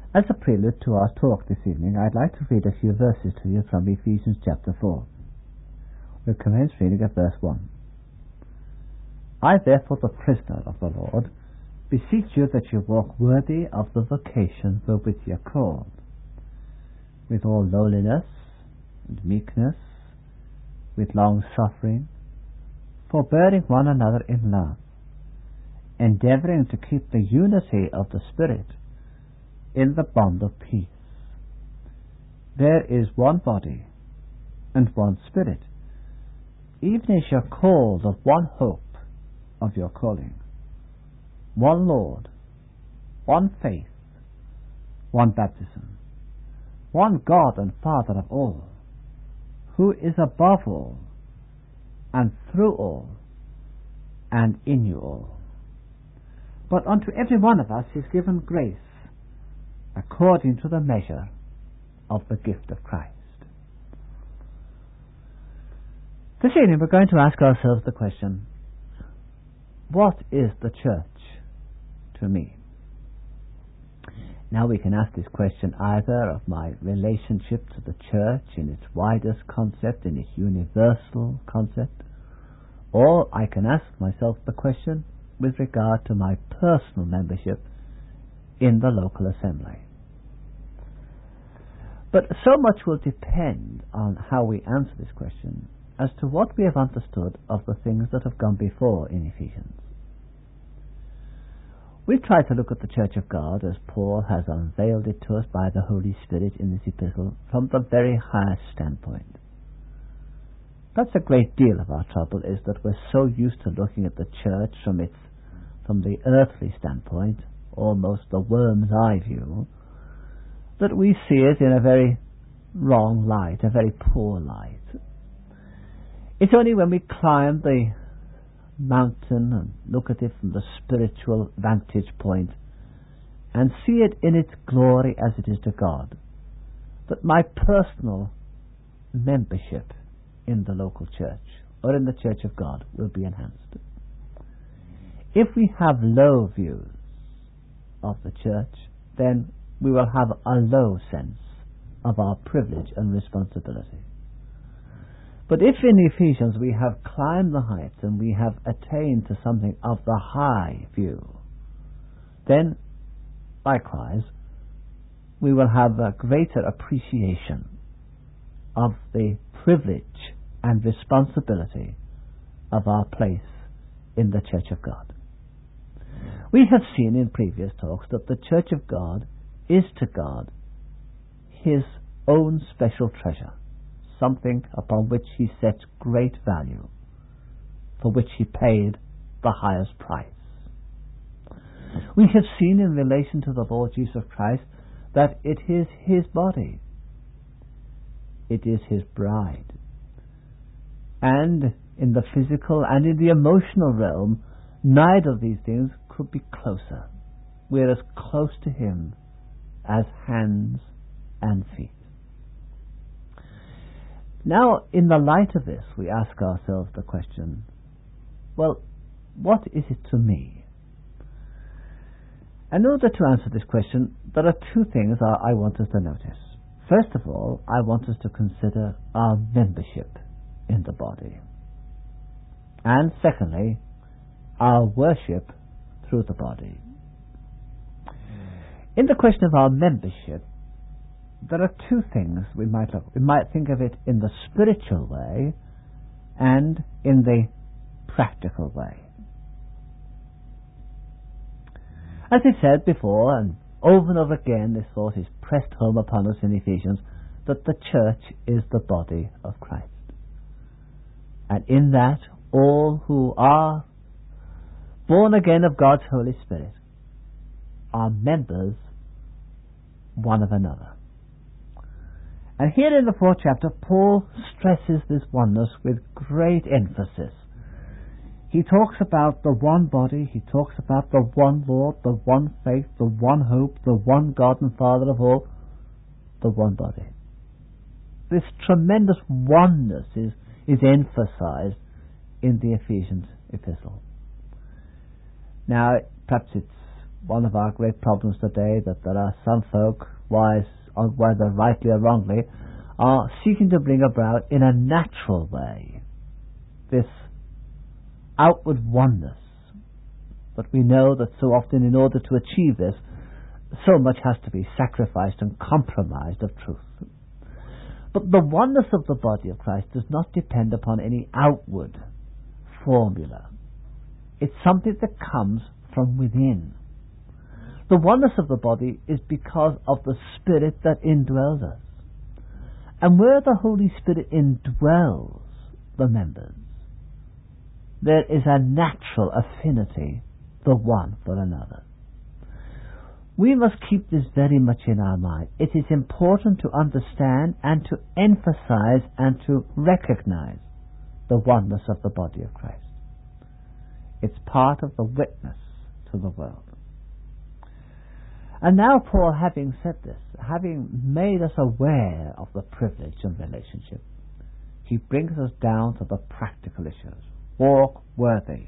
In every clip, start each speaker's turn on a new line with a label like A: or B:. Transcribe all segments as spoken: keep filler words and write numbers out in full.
A: As a prelude to our talk this evening, I'd like to read a few verses to you from Ephesians chapter four. We'll commence reading at verse one. I, therefore, the prisoner of the Lord, beseech you that you walk worthy of the vocation wherewith ye are called, with all lowliness and meekness, with long suffering, forbearing one another in love, endeavouring to keep the unity of the Spirit in the bond of peace. There is one body and one Spirit, even as you are called of one hope of your calling, one Lord, one faith, one baptism, one God and Father of all, who is above all, and through all, and in you all. But unto every one of us is given grace according to the measure of the gift of Christ. This evening we're going to ask ourselves the question, what is the church to me? Now we can ask this question either of my relationship to the church in its widest concept, in its universal concept, or I can ask myself the question with regard to my personal membership in the local assembly. But so much will depend on how we answer this question as to what we have understood of the things that have gone before in Ephesians. We've tried to look at the Church of God as Paul has unveiled it to us by the Holy Spirit in this epistle from the very highest standpoint. That's a great deal of our trouble, is that we're so used to looking at the church from its from the earthly standpoint, almost the worm's eye view, that we see it in a very wrong light, a very poor light. It's only when we climb the mountain and look at it from the spiritual vantage point and see it in its glory as it is to God that my personal membership in the local church or in the Church of God will be enhanced. If we have low views of the church, then we will have a low sense of our privilege and responsibility. But if in Ephesians we have climbed the heights and we have attained to something of the high view, then likewise we will have a greater appreciation of the privilege and responsibility of our place in the Church of God. We have seen in previous talks that the Church of God is to God His own special treasure, something upon which He sets great value, for which He paid the highest price. We have seen in relation to the Lord Jesus Christ that it is His body, it is His bride, and in the physical and in the emotional realm, neither of these things could be closer. We're as close to Him as hands and feet. Now, in the light of this, we ask ourselves the question, well, what is it to me? In order to answer this question, there are two things I want us to notice. First of all, I want us to consider our membership in the body. And secondly, our worship through the body. In the question of our membership, there are two things we might look. We might think of it in the spiritual way and in the practical way. As I said before, and over and over again this thought is pressed home upon us in Ephesians, that the church is the body of Christ. And in that, all who are born again of God's Holy Spirit are members one of another. And here in the fourth chapter, Paul stresses this oneness with great emphasis. He talks about the one body, he talks about the one Lord, the one faith, the one hope, the one God and Father of all, the one body. This tremendous oneness is, is emphasized in the Ephesians epistle. Now, perhaps it's one of our great problems today, that there are some folk, wise, or whether rightly or wrongly, are seeking to bring about in a natural way this outward oneness. But we know that so often, in order to achieve this, so much has to be sacrificed and compromised of truth. But the oneness of the body of Christ does not depend upon any outward formula. It's something that comes from within. The oneness of the body is because of the Spirit that indwells us. And where the Holy Spirit indwells the members, there is a natural affinity the one for another. We must keep this very much in our mind. It is important to understand and to emphasize and to recognize the oneness of the body of Christ. It's part of the witness to the world. And now Paul, having said this, having made us aware of the privilege and relationship, he brings us down to the practical issues. Walk worthy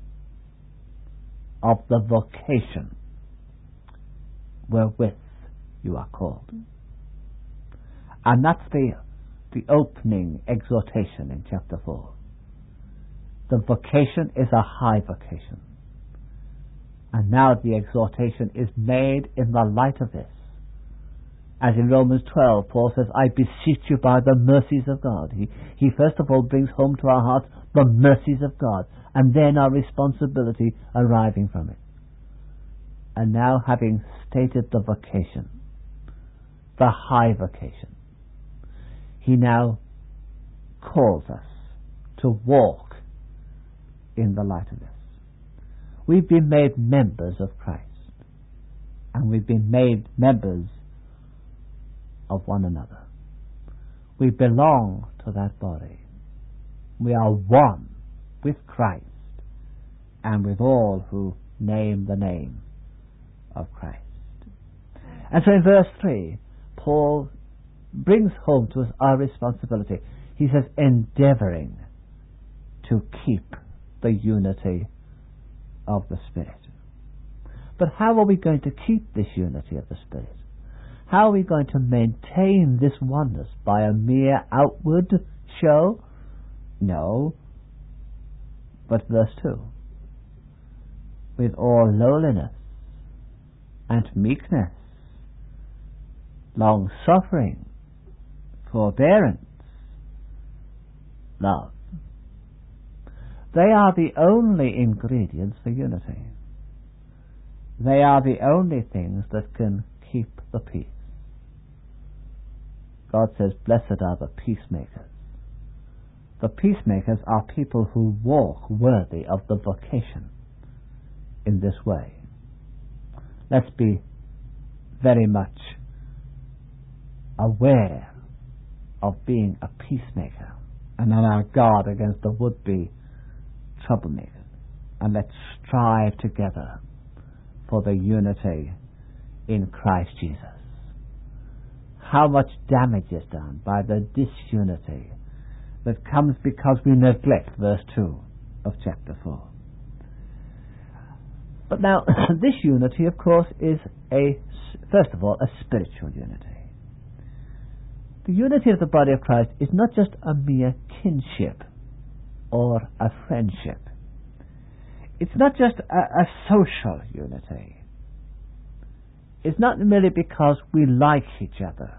A: of the vocation wherewith you are called. And that's the, the opening exhortation in chapter four. The vocation is a high vocation. And now the exhortation is made in the light of this. As in Romans twelve, Paul says, I beseech you by the mercies of God. He, he first of all brings home to our hearts the mercies of God, and then our responsibility arising from it. And now, having stated the vocation, the high vocation, he now calls us to walk in the light of this. We've been made members of Christ, and we've been made members of one another. We belong to that body. We are one with Christ and with all who name the name of Christ. And so in verse three, Paul brings home to us our responsibility. He says, endeavoring to keep the unity of the Spirit. But how are we going to keep this unity of the Spirit? How are we going to maintain this oneness? By a mere outward show? No. But verse two, with all lowliness and meekness, long-suffering, forbearance, love. They are the only ingredients for unity. They are the only things that can keep the peace. God says, blessed are the peacemakers. The peacemakers are people who walk worthy of the vocation in this way. Let's be very much aware of being a peacemaker and on our guard against the would-be troublemakers. And let's strive together for the unity in Christ Jesus. How much damage is done by the disunity that comes because we neglect verse two of chapter four. But now, this unity, of course, is a, first of all, a spiritual unity. The unity of the body of Christ is not just a mere kinship or a friendship. It's not just a, a social unity. It's not merely because we like each other.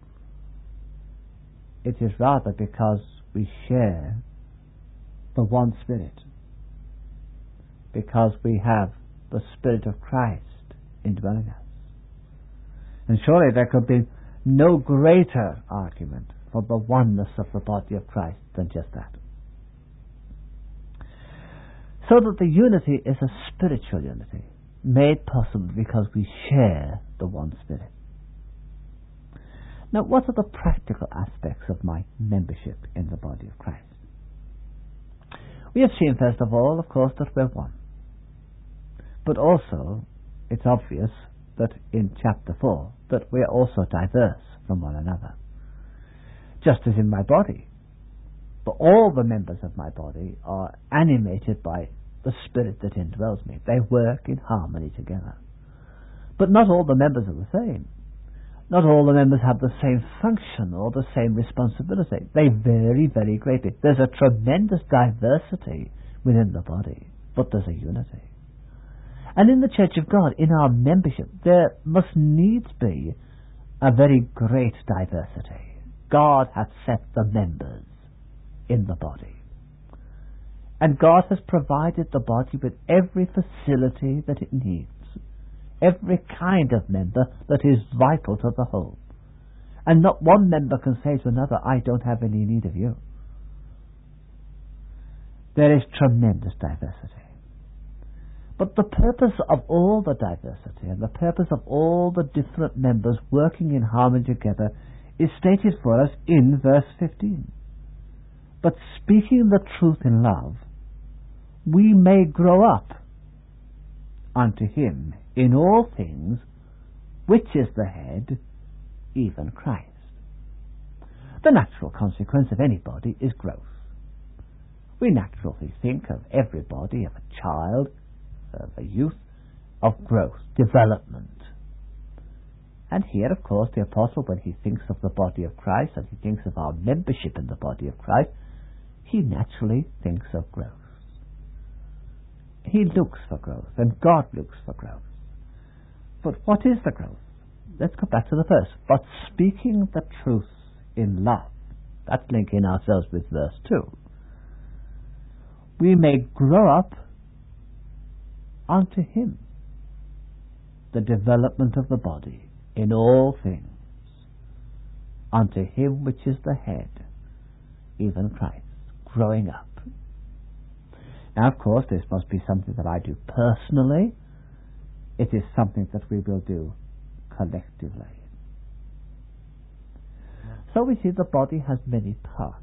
A: It is rather because we share the one Spirit. Because we have the Spirit of Christ indwelling us. And surely there could be no greater argument for the oneness of the body of Christ than just that. So that the unity is a spiritual unity, made possible because we share the one Spirit. Now, what are the practical aspects of my membership in the body of Christ? We have seen, first of all, of course, that we're one. But also, it's obvious that in chapter four, that we are also diverse from one another. Just as in my body. But all the members of my body are animated by the Spirit that indwells me. They work in harmony together. But not all the members are the same. Not all the members have the same function or the same responsibility. They vary very greatly. There's a tremendous diversity within the body, but there's a unity. And in the Church of God, in our membership, there must needs be a very great diversity. God hath set the members in the body. And God has provided the body with every facility that it needs. Every kind of member that is vital to the whole. And not one member can say to another, I don't have any need of you. There is tremendous diversity. But the purpose of all the diversity and the purpose of all the different members working in harmony together is stated for us in verse fifteen. But speaking the truth in love, we may grow up unto him in all things, which is the head, even Christ. The natural consequence of any body is growth. We naturally think of every body, of a child, of a youth, of growth, development. And here, of course, the Apostle, when he thinks of the body of Christ and he thinks of our membership in the body of Christ, he naturally thinks of growth. He looks for growth, and God looks for growth. But what is the growth? Let's go back to the verse. But speaking the truth in love, that's linking ourselves with verse two. We may grow up unto him, the development of the body in all things, unto him which is the head, even Christ, growing up. Now, of course, this must be something that I do personally. It is something that we will do collectively. So we see the body has many parts,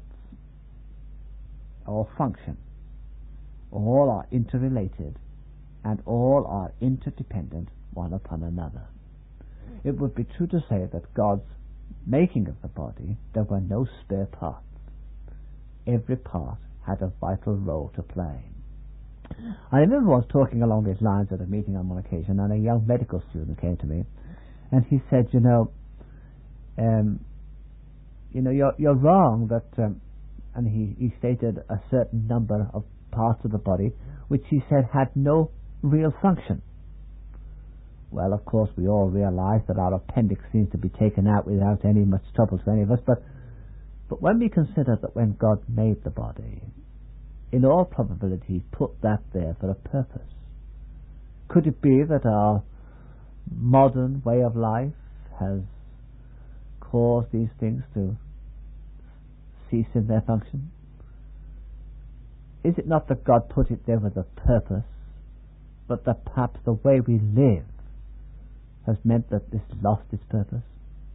A: all function, all are interrelated, and all are interdependent one upon another. It would be true to say that God's making of the body, there were no spare parts. Every part had a vital role to play. I remember I was talking along these lines at a meeting on one occasion, and a young medical student came to me, and he said, you know, um, you know, you're, you're wrong that, um, and he, he stated a certain number of parts of the body, which he said had no real function. Well, of course, we all realize that our appendix seems to be taken out without any much trouble to any of us, but, but when we consider that when God made the body, in all probability, he put that there for a purpose. Could it be that our modern way of life has caused these things to cease in their function? Is it not that God put it there with a purpose, but that perhaps the way we live has meant that this lost its purpose?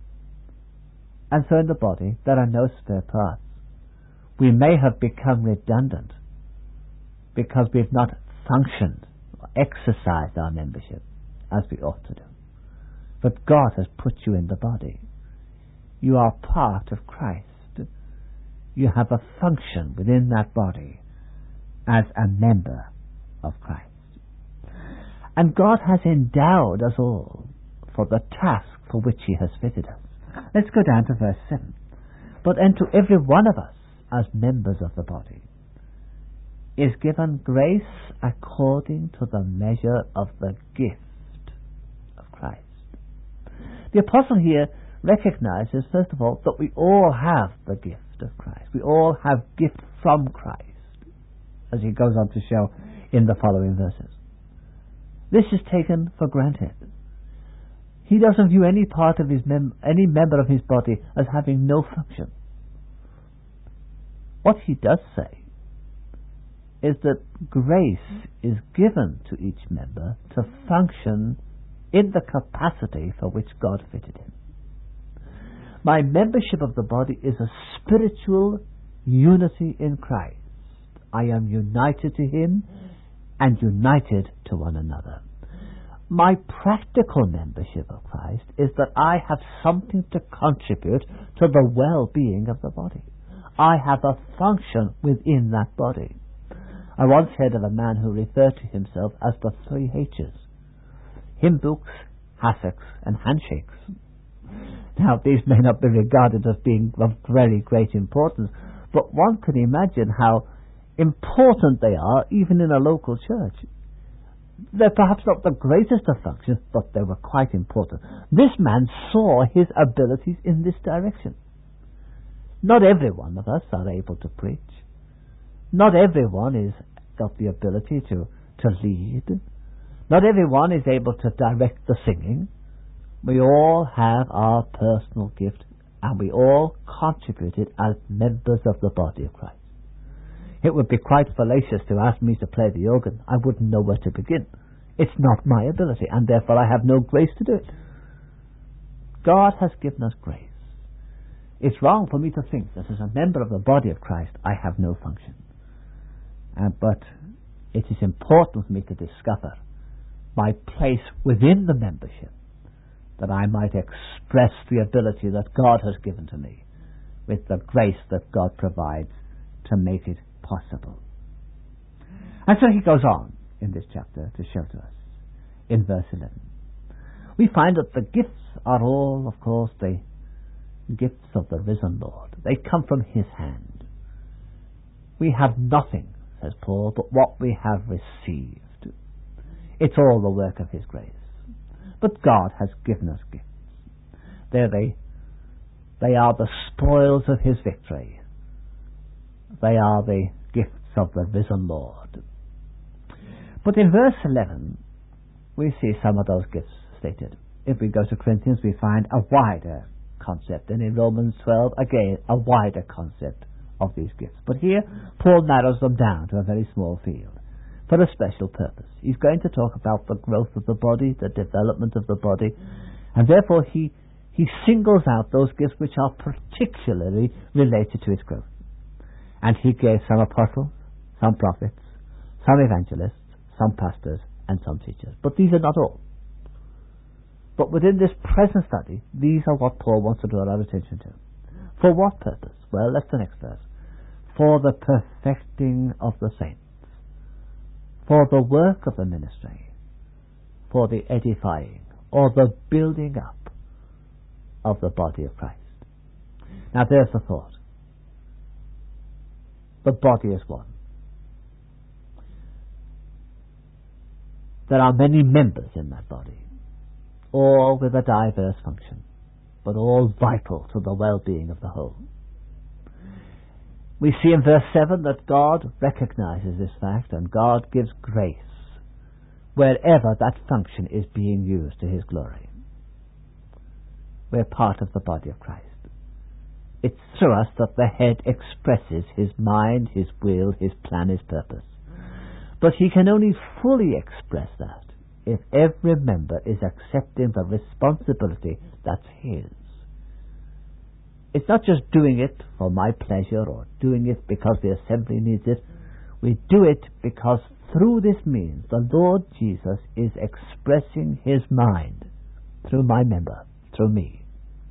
A: And so in the body, there are no spare parts. We may have become redundant because we've not functioned or exercised our membership as we ought to do. But God has put you in the body. You are part of Christ. You have a function within that body as a member of Christ. And God has endowed us all for the task for which he has fitted us. Let's go down to verse seven. But unto every one of us as members of the body is given grace according to the measure of the gift of Christ. The apostle here recognizes, first of all, that we all have the gift of Christ. We all have gift from Christ, as he goes on to show in the following verses. This is taken for granted. He doesn't view any part of his mem- any member of his body as having no function. What he does say is that grace is given to each member to function in the capacity for which God fitted him. My membership of the body is a spiritual unity in Christ. I am united to him and united to one another. My practical membership of Christ is that I have something to contribute to the well-being of the body. I have a function within that body. I once heard of a man who referred to himself as the three H's: hymn books, hassocks and handshakes. Now, these may not be regarded as being of very great importance, but one can imagine how important they are even in a local church. They're perhaps not the greatest of functions, but they were quite important. This man saw his abilities in this direction. Not every one of us are able to preach. Not everyone is got the ability to, to lead. Not everyone is able to direct the singing. We all have our personal gift, and we all contribute it as members of the body of Christ. It would be quite fallacious to ask me to play the organ. I wouldn't know where to begin. It's not my ability, and therefore I have no grace to do it. God has given us grace. It's wrong for me to think that as a member of the body of Christ I have no function. Uh, but it is important for me to discover my place within the membership, that I might express the ability that God has given to me with the grace that God provides to make it possible. And so he goes on in this chapter to show to us in verse eleven. We find that the gifts are all, of course, the gifts of the risen Lord. They come from his hand. We have nothing, says Paul, but what we have received. It's all the work of his grace. But God has given us gifts. They're they, they are the spoils of his victory. They are the gifts of the risen Lord. But in verse eleven, we see some of those gifts stated. If we go to Corinthians, we find a wider concept. And in Romans twelve, again, a wider concept of these gifts. But here, Paul narrows them down to a very small field for a special purpose. He's going to talk about the growth of the body, the development of the body, and therefore he, he singles out those gifts which are particularly related to its growth. And he gave some apostles, some prophets, some evangelists, some pastors, and some teachers. But these are not all. But within this present study, these are what Paul wants to draw our attention to. For what purpose? Well, that's the next verse. For the perfecting of the saints, for the work of the ministry, for the edifying, or the building up of the body of Christ. Now there's the thought. The body is one. There are many members in that body, all with a diverse function, but all vital to the well-being of the whole. We see in verse seven that God recognizes this fact, and God gives grace wherever that function is being used to his glory. We're part of the body of Christ. It's through us that the head expresses his mind, his will, his plan, his purpose. But he can only fully express that if every member is accepting the responsibility that's his. It's not just doing it for my pleasure or doing it because the assembly needs it. We do it because through this means the Lord Jesus is expressing his mind through my member, through me.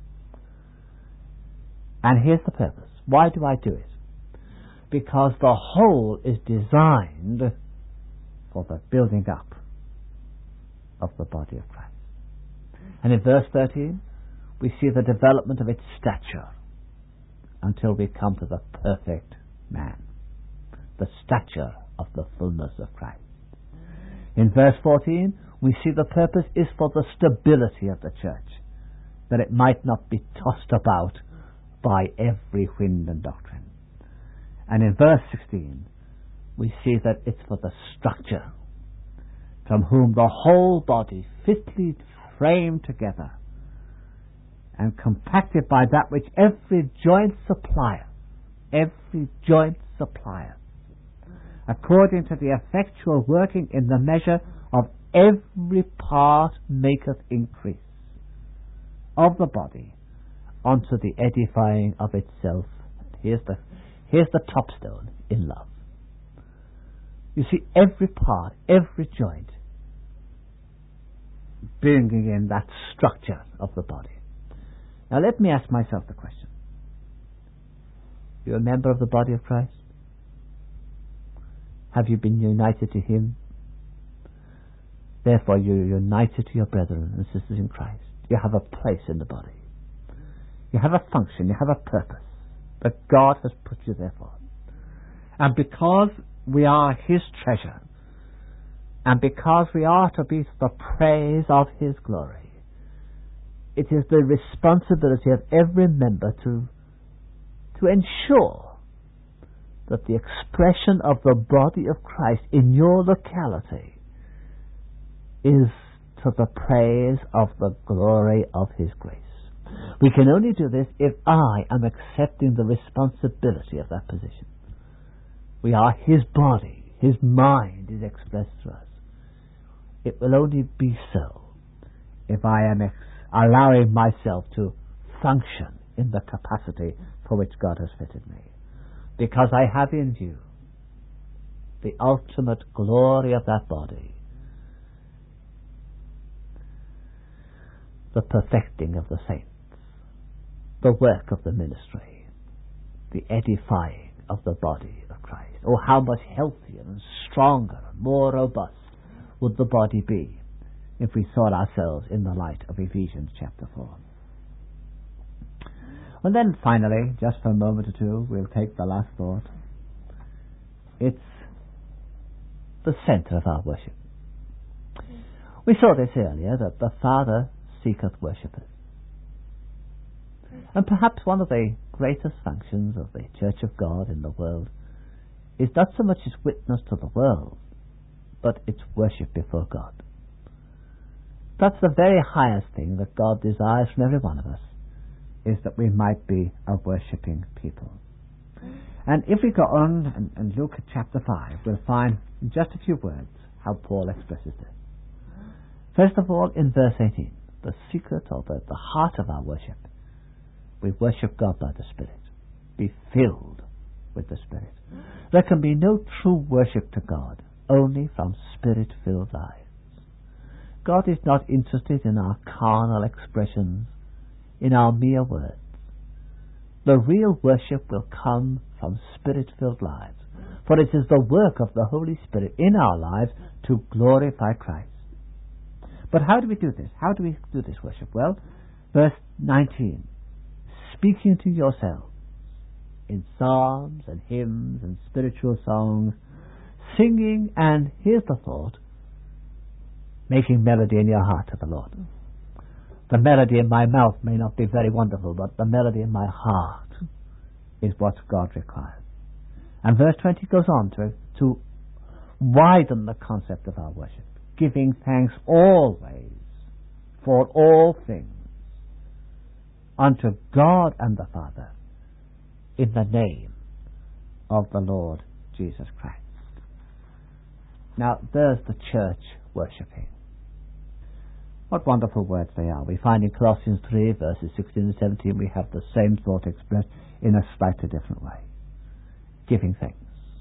A: And here's the purpose. Why do I do it? Because the whole is designed for the building up of the body of Christ. And in verse thirteen, we see the development of its stature until we come to the perfect man, the stature of the fullness of Christ. In verse fourteen, we see the purpose is for the stability of the church, that it might not be tossed about by every wind and doctrine. And in verse sixteen, we see that it's for the structure, from whom the whole body, fitly framed together and compacted by that which every joint supplieth, every joint supplieth, according to the effectual working in the measure of every part maketh increase of the body unto the edifying of itself. Here's the, here's the topstone in love. You see, every part, every joint, bringing in that structure of the body. Now let me ask myself the question. You're a member of the body of Christ? Have you been united to him? Therefore you're united to your brethren and sisters in Christ. You have a place in the body. You have a function, you have a purpose that God has put you there for. And because we are His treasure, and because we are to be the praise of His glory, it is the responsibility of every member to, to ensure that the expression of the body of Christ in your locality is to the praise of the glory of His grace. We can only do this if I am accepting the responsibility of that position. We are His body. His mind is expressed through us. It will only be so if I am ex- allowing myself to function in the capacity for which God has fitted me. Because I have in view the ultimate glory of that body, the perfecting of the saints, the work of the ministry, the edifying of the body of Christ. Oh, how much healthier and stronger and more robust would the body be if we saw ourselves in the light of Ephesians chapter four. And then finally, just for a moment or two, we'll take the last thought. It's the center of our worship. We saw this earlier, that the Father seeketh worshippers. And perhaps one of the greatest functions of the Church of God in the world is not so much its witness to the world, but its worship before God. That's the very highest thing that God desires from every one of us, is that we might be a worshipping people. And if we go on and, and look at chapter five, we'll find in just a few words how Paul expresses this. First of all, in verse eighteen, the secret or the, the heart of our worship. We worship God by the Spirit. Be filled with the Spirit. There can be no true worship to God only from Spirit-filled lives. God is not interested in our carnal expressions, in our mere words. The real worship will come from Spirit-filled lives, for it is the work of the Holy Spirit in our lives to glorify Christ. But how do we do this? How do we do this worship? Well, verse nineteen, speaking to yourselves in psalms and hymns and spiritual songs, singing, and here's the thought, making melody in your heart to the Lord. The melody in my mouth may not be very wonderful, but the melody in my heart is what God requires. And verse twenty goes on to, to widen the concept of our worship, giving thanks always for all things unto God and the Father in the name of the Lord Jesus Christ. Now, there's the church worshipping. What wonderful words they are. We find in Colossians three, verses sixteen and seventeen, we have the same thought expressed in a slightly different way. Giving thanks.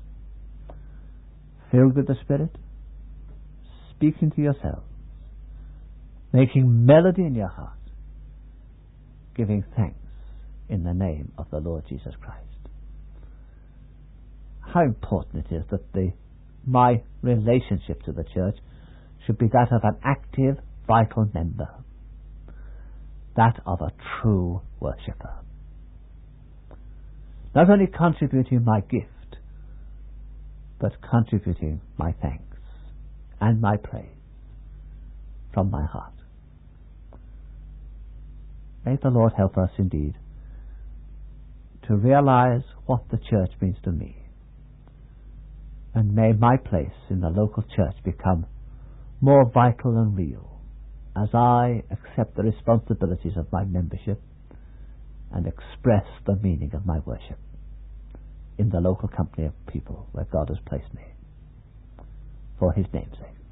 A: Filled with the Spirit, speaking to yourselves, making melody in your heart, giving thanks in the name of the Lord Jesus Christ. How important it is that the my relationship to the church should be that of an active, vital member, that of a true worshipper. Not only contributing my gift, but contributing my thanks and my praise from my heart. May the Lord help us indeed to realize what the church means to me, and may my place in the local church become more vital and real as I accept the responsibilities of my membership and express the meaning of my worship in the local company of people where God has placed me for His name's sake.